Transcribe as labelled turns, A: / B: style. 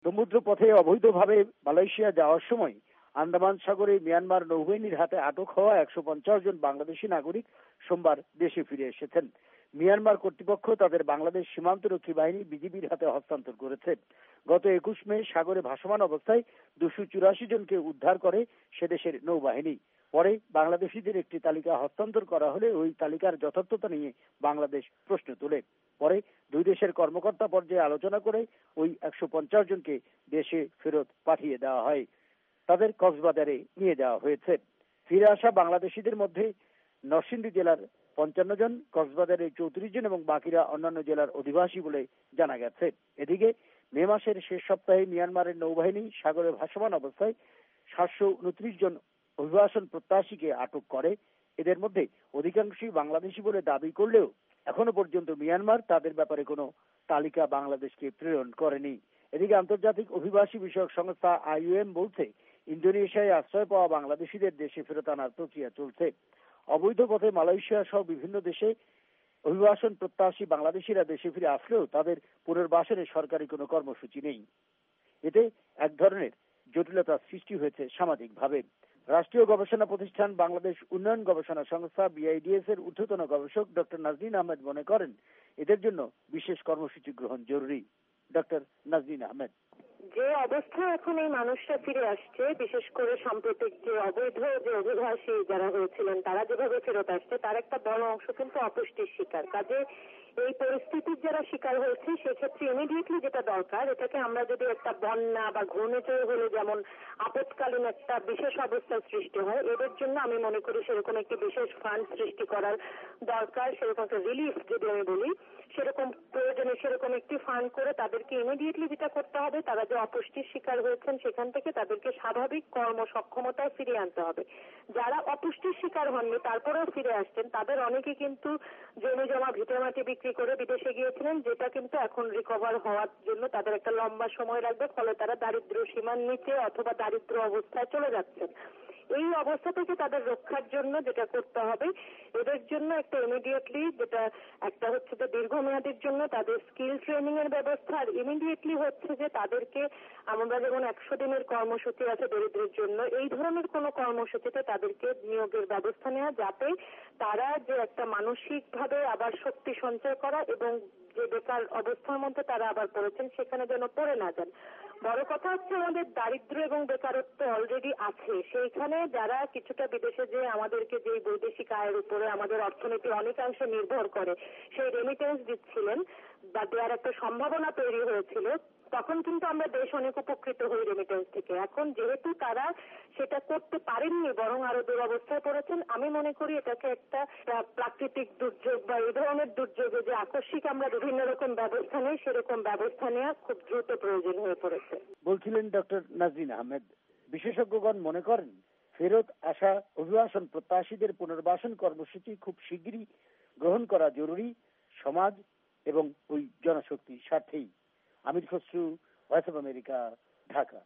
A: সমুদ্র পথে অবৈধভাবে মালয়েশিয়া যাওয়ার সময় আন্দামান সাগরে মিয়ানমার নৌবাহিনীর হাতে আটক হওয়া 150 জন বাংলাদেশি নাগরিক সোমবার দেশে ফিরে এসেছেন। মিয়ানমার কর্তৃপক্ষ তাদের বাংলাদেশ সীমান্তরক্ষী বাহিনী বিজিবির হাতে হস্তান্তর করেছে। গত 21 মে সাগরে ভাসমান অবস্থায় 284 জনকে উদ্ধার করে সেদেশের নৌবাহিনী। পরে বাংলাদেশিদের একটি তালিকা হস্তান্তর করা হলে ওই তালিকার যথার্থতা নিয়ে বাংলাদেশ প্রশ্ন তোলে। পরে দুই দেশের কর্মকর্তা পর্যায়ে আলোচনা করে ওই 150 জনকে দেশে ফেরত পাঠিয়ে দেওয়া হয়। তাদের কক্সবাজারে নিয়ে যাওয়া হয়েছে। ফিরে আসা বাংলাদেশিদের মধ্যে নরসিংদী জেলার 55 জন, কক্সবাজারের 34 জন এবং বাকিরা অন্যান্য জেলার অধিবাসী বলে জানা গেছে। এদিকে মে মাসের শেষ সপ্তাহে মিয়ানমারের নৌবাহিনী সাগরে ভাসমান অবস্থায় 729 জন অভিবাসন প্রত্যাশীকে আটক করে। এদের মধ্যে অধিকাংশই বাংলাদেশি বলে দাবি করলেও এখনো পর্যন্ত মিয়ানমার তাদের ব্যাপারে কোনো তালিকা বাংলাদেশকে প্রেরণ করেনি। এদিকে আন্তর্জাতিক অভিবাসী বিষয়ক সংস্থা IOM বলছে, ইন্দোনেশিয়ায় আশ্রয় পাওয়া বাংলাদেশিদের দেশে ফেরত আনার প্রক্রিয়া চলছে। অবৈধ পথে মালয়েশিয়া সহ বিভিন্ন দেশে অভিবাসন প্রত্যাশী বাংলাদেশিরা দেশে ফিরে আসলেও তাদের পুনর্বাসনের সরকারি কোনো কর্মসূচি নেই। এতে এক ধরনের জটিলতা সৃষ্টি হয়েছে সামাজিকভাবে। রাষ্ট্রীয় গবেষণা প্রতিষ্ঠান বাংলাদেশ উন্নয়ন গবেষণা সংস্থা BIDS এর ঊর্ধ্বতন গবেষক ডক্টর নাজনীন আহমেদ মনে করেন, এদের জন্য বিশেষ কর্মসূচি গ্রহণ জরুরি। ডক্টর নাজনীন আহমেদ:
B: যে অবস্থায় এখন এই মানুষরা ফিরে আসছে, বিশেষ করে সাম্প্রতিক যে অবৈধ যে অভিবাসী যারা হয়েছিলেন তারা যেভাবে ফেরত আসছে, তার একটা বড় অংশ কিন্তু অপুষ্টির শিকার। কাজে এই পরিস্থিতির যারা শিকার হয়েছে সেক্ষেত্রে ইমিডিয়েটলি যেটা দরকার, এটাকে আমরা যদি একটা বন্যা বা ঘূর্ণিঝড় হলে যেমন আপৎকালীন একটা বিশেষ অবস্থার সৃষ্টি হয়, এদের জন্য আমি মনে করি সেরকম একটি বিশেষ ফান্ড সৃষ্টি করার দরকার। সেরকম একটা রিলিফ যদি আমি বলি, সেরকম প্রয়োজনে সেরকম একটি ফান্ড করে তাদেরকে ইমিডিয়েটলি যেটা করতে হবে, তারা যে অপুষ্টির শিকার হয়েছেন সেখান থেকে তাদেরকে স্বাভাবিক কর্মসক্ষমতায় ফিরিয়ে আনতে হবে। যারা অপুষ্টির শিকার হননি তারপরেও ফিরে আসছেন, তাদের অনেকে কিন্তু জমি জমা ভিটেমাটি বিক্রি করে বিদেশে গিয়েছিলেন, যেটা কিন্তু এখন রিকভার হওয়ার জন্য তাদের একটা লম্বা সময় লাগবে। ফলে তারা দারিদ্র সীমার নিচে অথবা দারিদ্র অবস্থায় চলে যাচ্ছেন। এই অবস্থা থেকে তাদের রক্ষার জন্য যেটা করতে হবে, এদের জন্য একটা ইমিডিয়েটলি যেটা একটা হচ্ছে যে দীর্ঘমেয়াদীর জন্য তাদের স্কিল ট্রেনিং এর ব্যবস্থা, আর ইমিডিয়েটলি হচ্ছে যে তাদেরকে আমরা যেমন 100 দিনের কর্মসূচি আছে দরিদ্রের জন্য, এই ধরনের কোন কর্মসূচিতে তাদেরকে নিয়োগের ব্যবস্থা নেওয়া, যাতে তারা যে একটা মানসিকভাবে আবার শক্তি সঞ্চয় করা এবং যে বেকার অবস্থার মধ্যে তারা আবার পড়েছেন সেখানে যেন পড়ে না যান। বড় কথা হচ্ছে আমাদের দারিদ্র এবং বেকারত্ব অলরেডি আছে, সেইখানে যারা কিছুটা বিদেশে যে আমাদেরকে যে বৈদেশিক আয়ের উপরে আমাদের অর্থনীতি অনেকাংশে নির্ভর করে, সেই রেমিটেন্স দিচ্ছিলেন বা দেওয়ার একটা সম্ভাবনা তৈরি হয়েছিল, তখন কিন্তু আমরা দেশ অনেক উপকৃত হই রেমিটেন্স থেকে। এখন যেহেতু তারা সেটা করতে পারেননি, বরং আরো দুরবস্থায় পড়েছেন, আমি মনে করি এটাকে একটা প্রাকৃতিক দুর্যোগ বা এই ধরনের দুর্যোগে যে আকস্মিক আমরা বিভিন্ন রকম ব্যবস্থা নেই, সেরকম ব্যবস্থা নেওয়া খুব দ্রুত প্রয়োজন হয়ে পড়েছে
A: বলছিলেন ডক্টর নাজনীন আহমেদ। বিশেষজ্ঞগণ মনে করেন, ফেরত আসা অভিবাসন প্রত্যাশীদের পুনর্বাসন কর্মসূচি খুব শিগগিরই গ্রহণ করা জরুরি, সমাজ এবং ওই জনশক্তির স্বার্থেই। Amir Khasru, voice of America, Dhaka.